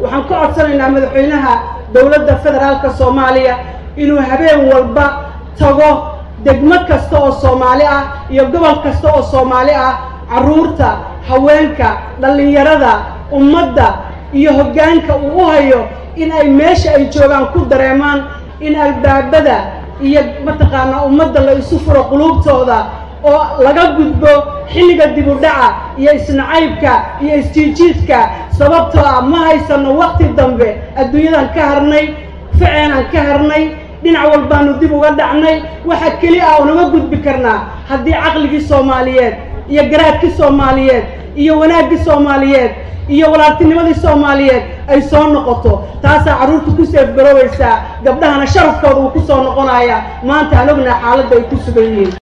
waxaan ka codsanaynaa madaxweynaha dowladda federaalka Soomaaliya inuu habeen walba tago degmo kasta oo Soomaali ah iyo gobol kasta oo Soomaali ah caruurta haweenka dhalinyarada ummadda iyo hoggaanka uu hayo in ay meesha ay joogaan ku dareemaan in albaabada iyo mataqaana ummadda la isu furo qulubtooda oo laga gudbo xilliga dib u dhaca iyo isnacaybka iyo isjiijiidka sababtoo ah ma haysano waqti dambe adduunyadan ka harnay ficeenan ka harnay dhinac walbaanu dib uga dhacnay waxa kaliya oo naga gudbi karnaa haddii caqligii Soomaaliyeed iyo garaadkii Soomaaliyeed iyo wanaagii Soomaaliyeed iyo walaaltinimadii Soomaaliyeed ay soo noqoto taas caruurtu ku seefgarowaysa gabdhahana sharafkooda uu ku soo noqonaya maanta aan ognahay xaaladda ay ku sugan yihiin